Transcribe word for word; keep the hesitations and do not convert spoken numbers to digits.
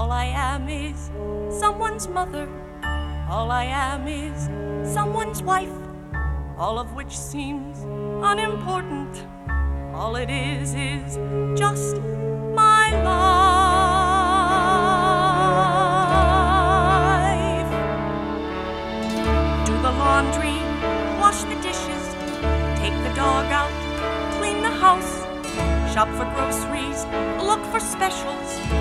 All I am is someone's mother. All I am is someone's wife. All of which seems unimportant. All it is is just my life. Do the laundry, wash the dishes, take the dog out, clean the house, shop for groceries, look for specials,